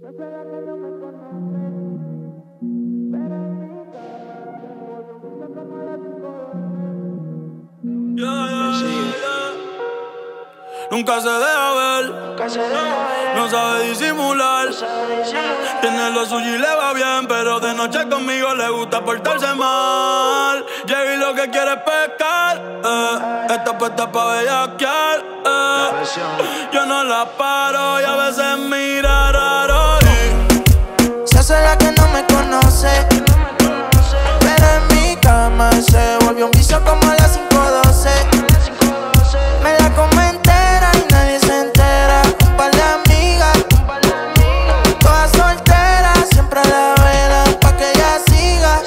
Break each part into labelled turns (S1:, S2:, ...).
S1: Nunca se deja ver, no sabe disimular. Tiene lo suyo y le va bien, pero de noche conmigo le gusta portarse mal. Llega y lo que quiere es pescar, está puesta pa' bellaquear, Yo no la paro y a veces mira raro
S2: Se hace la que no me conoce, pero en mi cama se volvió un vicio como a las 5:12. Me la come entera y nadie se entera. Un par de amigas, todas solteras, siempre la velan pa' que ella siga.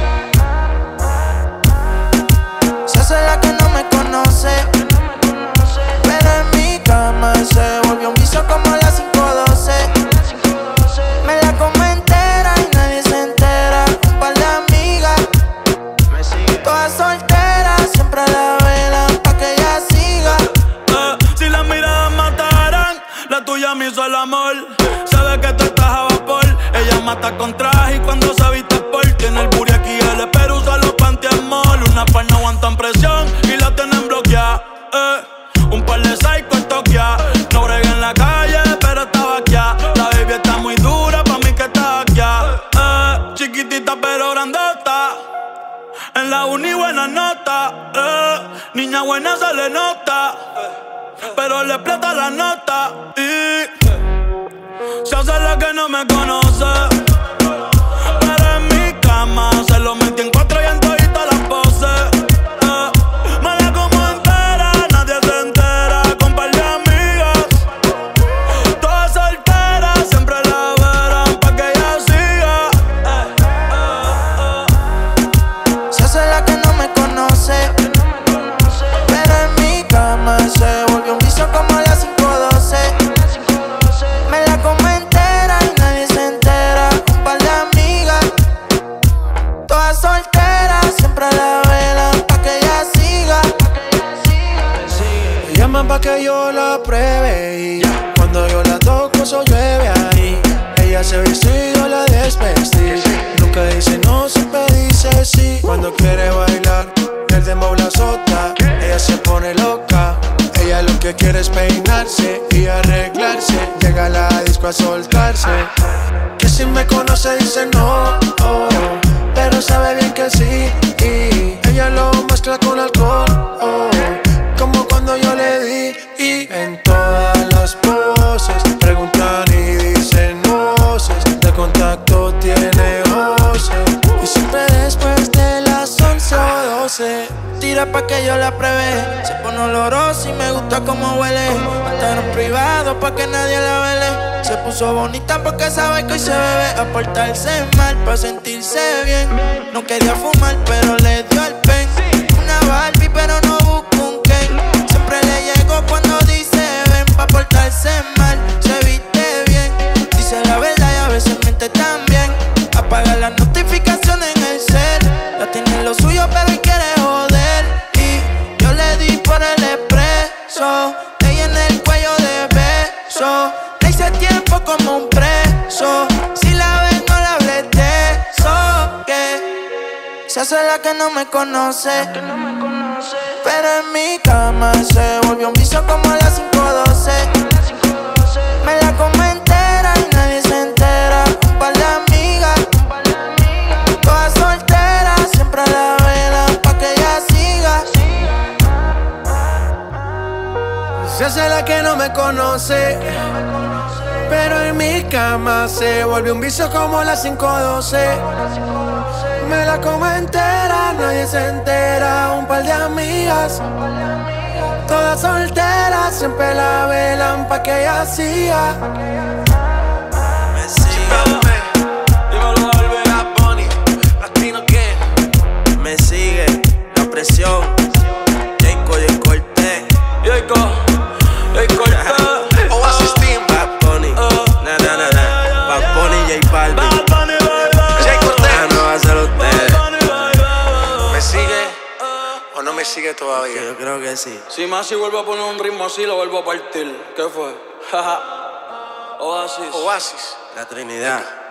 S2: Se hace la que no me conoce, pero en mi cama se volvió un vicio como a las 5:12. Me la come entera y nadie se entera. Un par de amigas, todas solteras, siempre la velan pa' que ella siga.
S1: Si las miradas mataran, la tuya me hizo el amor. Sabe que tú estás a vapor. Ella mata con traje y cuando se viste sport. Tiene el booty aquí, el pero usa los panty en mall. Una par no aguantan presión y la tienen bloqueada. Un par de psycho toquea. No bregué en la calle, pero estaba aquí. La baby está muy dura, pa' mí que está aquí. Chiquitita pero grandota. En la uni buena nota, niña buena se le nota, pero le explota la nota y se hace la que no me conoce, pero en mi cama se lo metí en 4 y en todita las poses. Me la como entera, nadie se entera, con par de amigas, todas solteras, siempre la verán pa' que ella siga.
S2: Se hace la que no me conoce, pero en mi cama se volvió un vicio como a las 5:12. Me la come entera y nadie se entera. Un par de amigas, todas solteras, siempre la velan pa' que ella siga.
S3: Me llaman pa' que yo la pruebe y cuando yo la toco eso llueve ahí. Ella se viste y yo la desvestí. Nunca dice no, siempre dice sí. Cuando quiere bailar, el dembow la azota. Ella se pone loca. Ella lo que quiere es peinarse y arreglarse. Llega a la disco a soltarse. Que si me conoce dice no, pero sabe bien que sí. Y ella lo mezcla con alcohol, como cuando yo le di. Y en todas las poses preguntan y dicen voces. De contacto tiene voces. Y siempre después de las 11 o 12
S2: Tira pa' que yo la pruebe. Se pone olorosa y me gusta como huele. Hasta en privado pa' que nadie la vele. Se puso bonita porque sabe que hoy se bebe. A portarse mal pa' sentirse bien. No quería fumar pero le dio el pen. Una Barbie pero no busca un Ken. Siempre le llego cuando dice ven. Pa' portarse mal, se viste bien. Dice la verdad y a veces miente también. Apaga las notificaciones en el cel. Ya tiene lo suyo pero hoy quiere joder. Y yo le di por el expreso. Ella en el cuello de beso. Le hice tiempo como un preso. Si la ven no la hables de eso. Que se hace la que no me conoce, pero en mi cama se volvió un vicio como a las 5:12. Me la come entera y nadie se entera. Un par de amigas, todas solteras, siempre la velan pa' que ella siga.
S3: Se hace la que no me conoce, pero en mi cama se volvió un vicio como las 5:12. Me la como entera, nadie se entera. Un par de amigas, todas solteras, siempre la velan pa' que ella siga.
S4: Me sigue, dímelo, Bad Bunny, Latino que me sigue, la presión, Jayco y el corte,
S1: Jayco Cortez,
S4: Oasis Team, Bad Bunny, Bad Bunny, J Balvin, Jayco Cortez, no va a ser usted. ¿Me sigue o no me sigue todavía? Yo creo que sí.
S1: Si Masi vuelve a poner un ritmo así, lo vuelvo a partir. ¿Qué fue? Oasis.
S4: Oasis. La Trinidad.